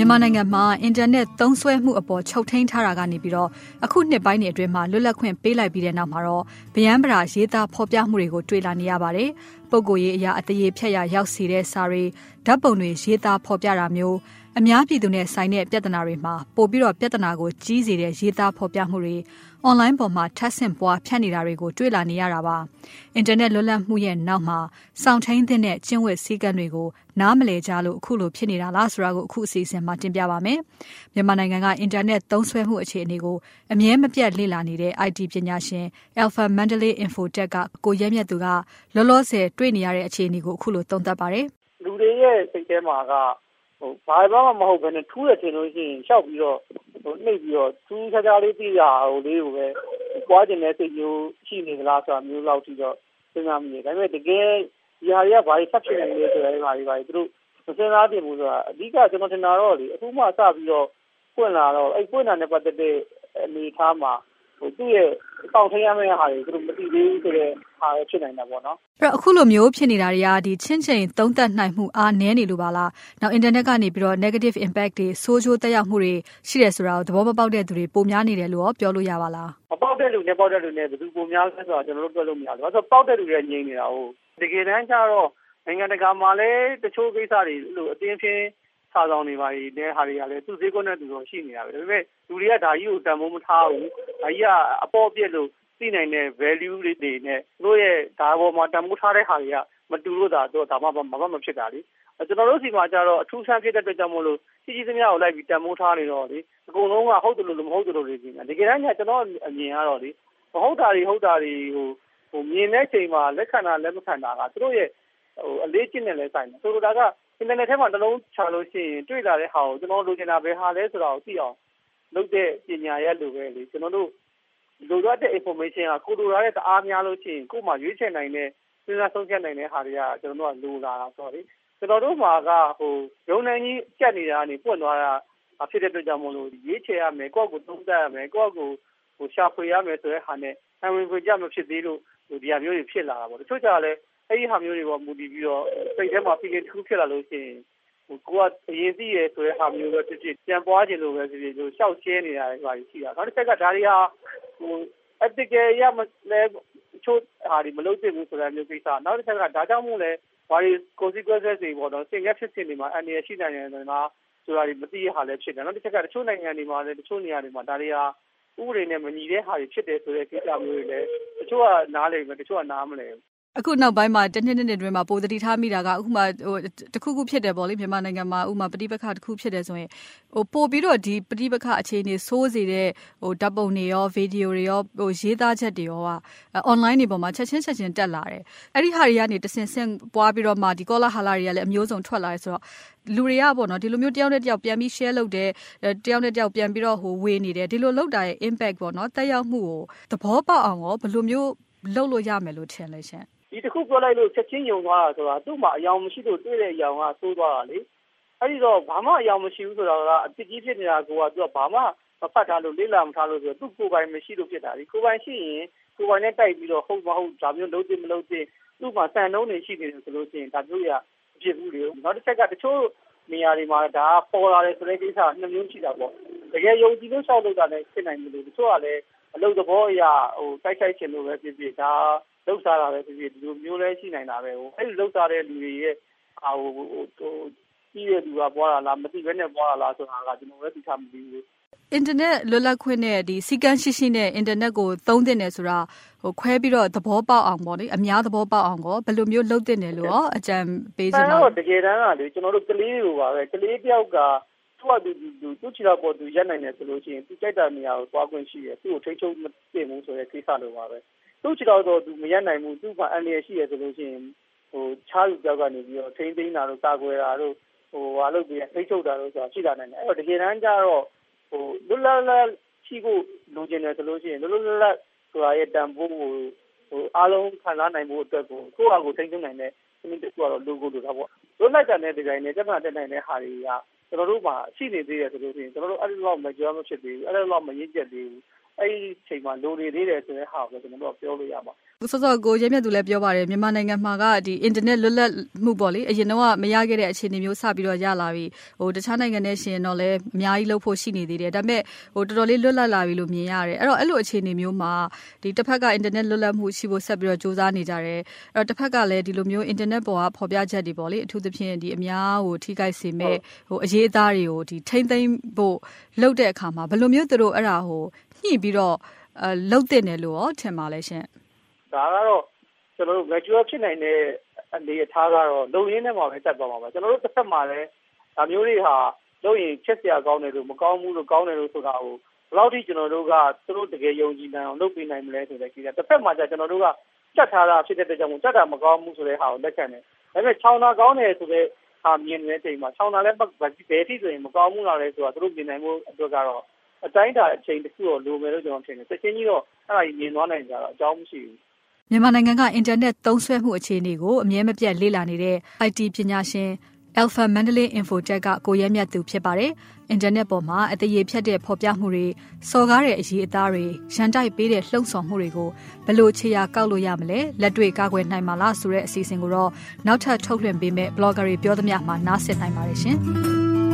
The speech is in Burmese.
မြန်မာနိုင်ငံမှာအင်တာနက်သုံးစွဲမှုအပေါ်ချုပ်ထိန်းထားတာကနေပြီးတော့အခုနှစ်ပိုင်းတွေအတွင်းမှာလွတ်လပ်ခွင့်ပေးလိုက်ပြီးတဲ့နောက်မှာတော့ဗျမ်းပရာရေးသားဖော်ပြမှုတွေကိုတွေ့လာနေရပါတယ်။ပုဂ္ဂိုလ်ရေးအရာအတရေဖြတ်ရာရောက်စီတဲ့စာတွေဓာတ်ပုံတွေရေးသားဖော်ပြတာမျိုးအများပြည်သူနဲ့ဆိုင်တဲ့ပြဿနာတွေမှာပို့ပြီးတော့ပြဿနာကိုကြီးစေတဲ့ရေးသားဖော်ပြမှုတွေ online ပေါ်မှာထပ်ဆင့်ပွားဖြန့်နေတာတွေကိုတွေ့လာနေရတာပါ။အင်တာနက်လွတ်လပ်မှုရဲ့နောက်မှာစောင့်ထိန်တဲ့ကျင့်ဝတ်စည်းကမ်းတွေကိုနားမလည်ကြလို့အခုလိုဖြစ်နေတာလားဆိုတာကိုအခုအစီအစဉ်မှာတင်ပြပါမယ်။မြန်မာနိုင်ငံကအင်တာနက်သုံးစွဲမှုအခြေအနေကိုအမြဲမပြတ်လေ့လာနေတဲ့ IT ပညာရှင် Alpha Mandalay Infotech ကကိုရဲမြတ်သူကလောလောဆယ်တွေ့နေရတဲ့အခြေအနေကိုအခုလိုသုံးသပ်ပါတယ်။လူတွေရဲ့စိတ်ထဲမှာကဘာမှမဟုတ်ဘဲနဲ့ထူးရတင်လို့ရှိရင်ရှောက်ပြီးတော့နှိပ်ပြီးတော့ထူးခြားခြားလေးသိရအောင်လေးကိုပဲပွားကျင်တဲ့စိတ်မျိုးရှိနေသလားဆိုတာမျိုးလောက်ထိတော့စဉ်းစားမိတယ်။ဒါပေမဲ့တကယ်ဒီဟာတွေကဘာတွေဆက်ဖြစ်နေလဲဆိုတဲ့ဟာတွေသူတို့မစဉ်းစားပြင်ဘူးဆိုတာအဓိကကျွန်တော်ထင်တာတော့လေအခုမှစပြီးတော့ပွင့်လာတော့အဲ့ပွင့်လာတဲ့ပတ်သက်တဲ့အနေအထားမှာသူ့ရဲ့အကောင့်ထဲရမယ့်ဟာတွေသူတို့မသိသေးဘူးဆိုတဲ့ဟာပဲဖြစ်နေတာပေါ့နော်။အဲ့တော့အခုလိုမျိုးဖြစ်နေတာတွေကဒီချင်းချင်းသုံးသပ်နိုင်မှုအားနည်းနေလို့ပါလား။နောက် internet ကနေပြီးတော့ negative impact တွေဆိုးကျိုးသက်ရောက်မှုတွေရှိတယ်ဆိုတာကိုသဘောမပေါက်တဲ့သူတွေပိုများနေတယ်လို့ပြောလို့ရပါလား။မပေါက်တဲ့လူနဲ့ပေါက်တဲ့လူနဲ့ဘယ်သူပိုများလဲဆိုတာကျွန်တော်တို့ပြောလို့မရဘူး။ဆိုတော့ပေါက်တဲ့လူတွေငြိမ်နေတာဟုတ်။တကယ်တမ်းကျတော့နိုင်ငံတကာမှာလည်းတချို့ကိစ္စတွေလို့အတင်းချင်းစာဆောင်နေပါလေတဲ့ဟာတွေကလည်းသူ့ဈေးကွက်နဲ့သူတော့ရှိနေတာပဲဒါပေမဲ့လူတွေကဒါကြီးကိုတန်ဖိုးမထားဘူးဒါကြီးကအပေါ်ပြက်လို့သိနိုင်တဲ့ value တွေနဲ့တို့ရဲ့ဒါပေါ်မှာတန်ဖိုးထားတဲ့ဟာတွေကမတူလို့ဒါမှမဖြစ်တာလေကျွန်တော်တို့စီမှာကျတော့အထူးဆန်းဖြစ်တဲ့အတွက်ကြောင့်မို့လို့ကြီးသမျှကိုလိုက်ပြီးတန်ဖိုးထားနေတော့လေအကုန်လုံးကဟုတ်တယ်လို့မဟုတ်တယ်လို့ကြီးနေတာတကယ်တမ်းကျကျွန်တော်အမြင်ကတော့လေမဟုတ်တာတွေဟိုမြင်တဲ့ချိန်မှာလက်ခံတာလက်မခံတာကသူတို့ရဲ့အလေးကျင့်နဲ့လဲဆိုင်တယ်ဆိုတော့ဒါကအင်တာနက်ထဲမှာတစ်လုံးချလို့ရှိရင်တွေ့လာတဲ့ဟာကိုကျွန်တော်လိုချင်တာပဲဟာလဲဆိုတော့သိအောင်လုပ်တဲ့ပညာရက်လိုပဲလေကျွန်တော်တို့လိုရတဲ့ information ကကိုလိုရတဲ့တအားများလို့ရှိရင်ကို့မှာရွေးချယ်နိုင်တဲ့စဉ်းစားဆုံးဖြတ်နိုင်တဲ့ဟာတွေကကျွန်တော်တို့ကလိုလာတာဆိုတော့လေကျွန်တော်တို့မှာကရုံနိုင်ကြီးကြက်နေတာကနေပွင့်သွားတာဖြစ်တဲ့အတွက်ကြောင့်မို့လို့ရွေးချယ်ရမယ်ကိုယ့်ကိုသုံးသပ်ရမယ်ကိုယ့်ကိုရှာဖွေရမယ်ဆိုတဲ့ဟာနဲ့အဝင်ခွင့်ကြမဖြစ်သေးလို့ဒီဟာမျိုးတွေဖြစ်လာတာပေါ့တချို့ကြလည်းအဲ့ဒီဟာမျိုးတွေပေါ်မူတည်ပြီးတော့စိတ်ထဲမှာ feeling တစ်ခုဖြစ်လာလို့ရှိရင်ကိုကအရင်သိရဆိုတဲ့ဟာမျိုးပဲဖြစ်ဖြစ်ပြန်ပွားခြင်းလို့ပဲဖြစ်ဖြစ်လို့ရှောက်ရှဲနေတာတွေပါရှိတာနောက်တစ်ချက်ကဒါတွေဟာethical ရမလဲချို့ဟာတွေမလုပ်သင့်ဘူးဆိုတဲ့မျိုးကိစ္စနောက်တစ်ချက်ကဒါကြောင့်မို့လဲဘာတွေ consequences တွေပေါ့နော်စင်ကဖြစ်စဉ်တွေမှာအန္တရာယ်ရှိနိုင်တယ်ဆိုတာတွေမသိရဟာလည်းဖြစ်တယ်နောက်တစ်ချက်ကတချို့နိုင်ငံတွေမှာလည်းတချို့နေရာတွေမှာဒါတွေဟာဥပဒေနဲ့မညီတဲ့ဟာတွေဖြစ်တယ်ဆိုတဲ့ကိစ္စမျိုးတွေလည်းတချို့ကနားလည်မယ်တချို့ကနားမလည်ဘူးအခုနောက်ပိုင်းမှာတစ်နှစ်အတွင်းမှာပိုသတိထားမိတာကအခုမှတခုဖြစ်တယ်ပေါ့လေမြန်မာနိုင်ငံမှာဥမာပဋိပက္ခတစ်ခုဖြစ်တယ်ဆိုရင်ပို့ပြီးတော့ဒီပဋိပက္ခအခြေအနေဆိုးစေတဲ့ဓာတ်ပုံတွေရောဗီဒီယိုတွေရောရေးသားချက်တွေရောonline တွေပေါ်မှာချက်ချင်းတက်လာတယ်အဲ့ဒီဟာတွေကနေတဆင့်ပွားပြီးတော့မှဒီကောလာဟာလာတွေကလည်းအမျိုးစုံထွက်လာတယ်ဆိုတော့လူတွေကပေါ့နော်ဒီလိုမျိုးတယောက်နဲ့တယောက်ပြန်ပြီး share လုပ်တယ်တယောက်နဲ့တယောက်ပြန်ပြီးတော့ဝေနေတယ်ဒီလိုလုပ်တာရဲ့ impact ပေါ့နော်တက်ရောက်မှုကိုသဘောပေါက်အောင်ရောဘယ်လိုမျိုးလုပ်လို့ရမယ်လို့ထင်လဲရှင်ဒီတစ်ခုပြောလိုက်လို့ချက်ချင်းယုံသွားတာဆိုတာသူ့မှာအယောင်မရှိလို့တွေ့တဲ့အယောင်ကသိုးသွားတာလေအဲ့ဒီတော့ဘာမှအယောင်မရှိဘူးဆိုတာကအစ်ကြီးဖြစ်နေတာကသူကဘာမှမဖတ်ထားလို့လေးလာမထားလို့ဆိုတော့သူ့ကိုယ်ပိုင်မရှိလို့ဖြစ်တာလေကိုယ်ပိုင်ရှိရင်ကိုယ်ပိုင်နဲ့တိုက်ပြီးတော့ဟုတ်မဟုတ်ဒါမျိုးလုပ်သိမလုပ်သိသူ့မှာစံနှုန်းတွေရှိနေတယ်ဆိုလို့ရှိရင်ဒါမျိုးရအဖြစ်ဘူးလေနောက်တစ်ချက်ကတချို့နေရာတွေမှာဒါပေါ်လာတယ်ဆိုတဲ့ကိစ္စနှစ်မျိုးရှိတာပေါ့တကယ်ယုံကြည်လို့ရှောက်လို့တာလည်းဖြစ်နိုင်တယ်လို့တချို့ကလည်းအလုပ်သဘောအရာတိုက်ခိုက်ခြင်းလို့ပဲဖြစ်ဖြစ်ဒါလှုပ်ရှားတာပဲဖြစ်ဖြစ်ဒီလိုမျိုးလဲရှိနိုင်တာပဲအဲ့ဒီလှုပ်ရှားတဲ့လူတွေရဲ့ကြီးတဲ့လူကပွားတာလားမသိဘဲနဲ့ပွားတာလားဆိုတာကကျွန်တော်လည်းသိချမသိဘူးအင်တာနက်လွတ်လပ်ခွင့်နဲ့ဒီစီကန်းရှိနဲ့အင်တာနက်ကိုသုံးသင့်တယ်ဆိုတာခွဲပြီးတော့သဘောပေါက်အောင်ပေါ့လေအများသဘောပေါက်အောင်ကိုဘယ်လိုမျိုးလုပ်သင့်တယ်လို့အကြံပေးချင်တာတကယ်တမ်းကလေကျွန်တော်တို့ကလေးတွေပါပဲကလေးတယောက်ကသူ့ချီတော့ပေါ်သူရက်နိုင်တယ်ဆိုလို့ရှိရင်သူကြိုက်တဲ့နေရာကိုသွားခွင့်ရှိတယ်သူ့ကိုထိချုပ်မသိဘူးဆိုတဲ့ကိစ္စလိုပါပဲသူ့ချီတော့သူမရက်နိုင်ဘူးသူ့ကအန္တရာယ်ရှိရဆိုလို့ရှိရင်ခြားလူကြောက်ကနေပြီးတော့ထိန်းသိမ်းတာတို့ကာကွယ်တာတို့ဟာလုပ်ပြီးထိချုပ်တာတို့ဆိုတာရှိလာနိုင်တယ်အဲ့တော့တကယ်တမ်းကျတော့လွတ်လပ်ရှိဖို့လိုချင်တယ်ဆိုလို့ရှိရင်လွတ်လပ်ဆိုတာရဲ့တန်ဖိုးကိုအားလုံးခံစားနိုင်ဖို့အတွက်ကိုကိုယ့်အကူထိန်းသိမ်းနိုင်တဲ့စနစ်တစ်ခုကတော့လိုကိုလိုတာပေါ့လွတ်လပ်တဲ့ဒီဇိုင်းနဲ့တက်မှတ်နိုင်တဲ့ဟာတွေကကျွန်တော်တို့မှာရှိနေသေးတယ်ဆိုလို့ရှိရင်ကျွန်တော်တို့အဲ့လိုလောက်မကြောက်မဖြစ်သေးဘူးအဲ့လိုလောက်မရင့်ကျက်သေးဘူးအဲ့ဒီချိန်မှာလိုနေသေးတယ်ဆိုတဲ့ဟာကိုကျွန်တော်တို့ပြောလို့ရပါစောကိုရဲမြတ်သူလည်းပြောပါတယ်မြန်မာနိုင်ငံမှာကဒီအင်တာနက်လွတ်လပ်မှုပေါ့လေအရင်တော့မရခဲ့တဲ့အခြေအနေမျိုးစပြီးတော့ရလာပြီတခြားနိုင်ငံနဲ့ရှင်တော့လည်းအများကြီးလုပ်ဖို့ရှိနေသေးတယ်ဒါပေမဲ့တော်တော်လေးလွတ်လပ်လာပြီလို့မြင်ရတယ်အဲ့တော့အဲ့လိုအခြေအနေမျိုးမှာဒီတစ်ဖက်ကအင်တာနက်လွတ်လပ်မှုရှိဖို့ဆက်ပြီးတော့စူးစမ်းနေကြတယ်အဲ့တော့တစ်ဖက်ကလည်းဒီလိုမျိုးအင်တာနက်ပေါ်ကဖော်ပြချက်တွေပေါ့လေအထူးသဖြင့်ဒီအများကိုထိခိုက်စေမဲ့အရေးအသားတွေကိုဒီထိမ့်သိမ်းဖို့လုပ်တဲ့အခါမှာဘယ်လိုမျိုးသူတို့အဲ့ဒါညှိပြီးတော့လုပ်တင်တယ်လို့ရောထင်ပါလဲရှင်ဒါကတော့ကျွန်တော်တို့ graduate ဖြစ်နိုင်တဲ့အနေအထားကတော့လုံရင်းထဲမှာပဲတက်သွားမှာပါကျွန်တော်တို့တစ်ဖက်မှာလည်းဒါမျိုးတွေဟာလို့ရင်ချက်စရာကောင်းတယ်လို့မကောင်းဘူးလို့ကောင်းတယ်လို့ဆိုတာကိုဘယ်လောက်ထိကျွန်တော်တို့ကသူတို့တကယ်ယုံကြည်နိုင်အောင်လုပ်ပေးနိုင်မလဲဆိုတဲ့ကိစ္စတစ်ဖက်မှာကျကျွန်တော်တို့ကစက်ထားတာဖြစ်တဲ့အတွက်ကြောင့်စက်တာမကောင်းဘူးဆိုတဲ့ဟာကိုလက်ခံတယ်ဒါပေမဲ့ချောင်းတာကောင်းတယ်ဆိုတဲ့ဟာမြင်နေတဲ့ချိန်မှာချောင်းတာလည်းဘယ်ထိဆိုရင်မကောင်းဘူးလားလဲဆိုတာသူတို့မြင်နိုင်မှုအတွက်ကတော့အတိုင်းတာအချိန်တစ်ခုတော့လိုမယ်လို့ကျွန်တော်ထင်တယ်ချက်ချင်းကြီးတော့အဲ့ဒါကြီးမြင်သွားနိုင်ကြတော့အကြောင်းမရှိဘူးမြန်မာနိုင်ငံကအင်တာနက်သုံးစွဲမှုအခြေအနေကိုအမြဲမပြတ်လေ့လာနေတဲ့ IT ပညာရှင် Alpha Mandalay Infotech ကကိုရဲမြတ်သူဖြစ်ပါတယ်။အင်တာနက်ပေါ်မှာအသရေဖြတ်တဲ့ဖော်ပြမှုတွေစော်ကားတဲ့အရေးအသားတွေရန်တိုက်ပေးတဲ့လှုံ့ဆော်မှုတွေကိုဘယ်လိုခြေရာကောက်လို့ရမလဲလက်တွေ့ကာကွယ်နိုင်မှာလားဆိုတဲ့အစီအစဉ်ကိုတော့နောက်ထပ်ထုတ်လွှင့်ပေးမဲ့ blogger တွေပြောသမျှမှာနားဆင်နိုင်ပါတယ်ရှင်။